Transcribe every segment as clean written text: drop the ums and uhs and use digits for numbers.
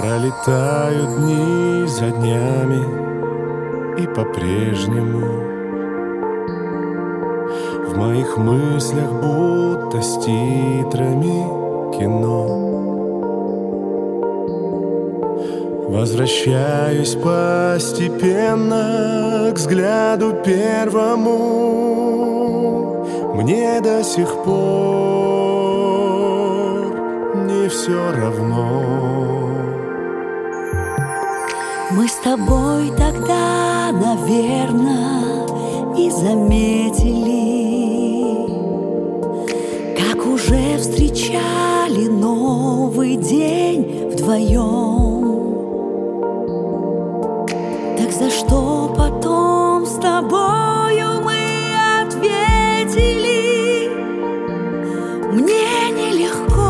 Пролетают дни за днями, и по-прежнему в моих мыслях будто с титрами кино. Возвращаюсь постепенно к взгляду первому. Мне до сих пор не все равно. Мы с тобой тогда, наверное, не заметили, как уже встречали новый день вдвоем. Так за что потом с тобою мы ответили? Мне нелегко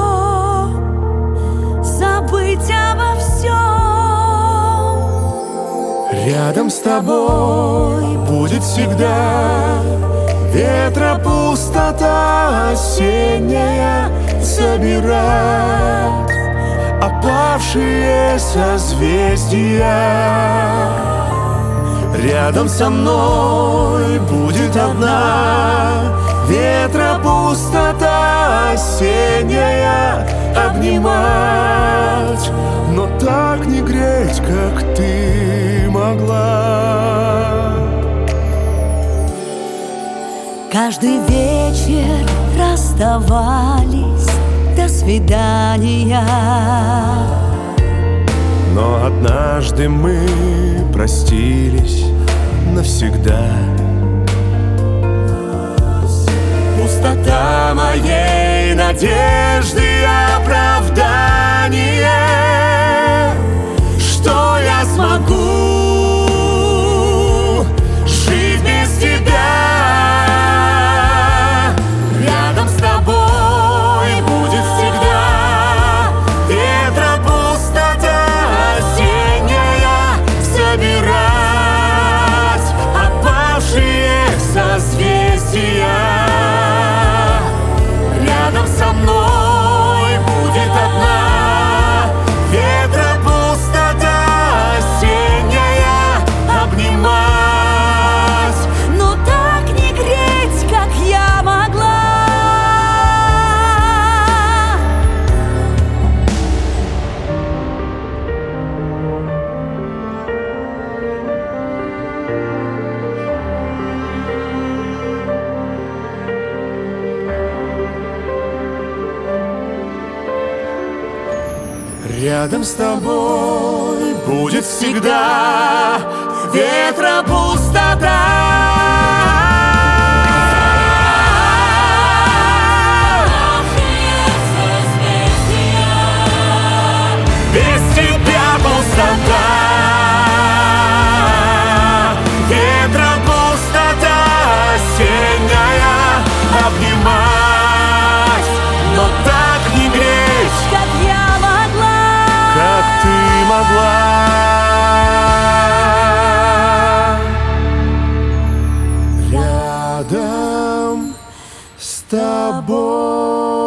забыть обо всем. Рядом с тобой будет всегда ветра пустота осенняя, собирать опавшие созвездия. Рядом со мной будет одна ветра пустота осенняя, обнимать, но так не греть, как ты могла. Каждый вечер расставались, до свидания. Но однажды мы простились навсегда. Пустота моей надежды и оправдание, что я смогу жить без тебя. Рядом с тобой будет всегда ветра пустота осенняя, собирать опавшие созвездия. Рядом со мной будет одна ветра пустота осенняя, обнимать, но так не греть, как я могла. Рядом с тобой будет всегда ветра пустота. Без тебя пустота. Ветра пустота осенняя, обнимать, но так не греть, Как я могла. как ты могла. Рядом с тобой.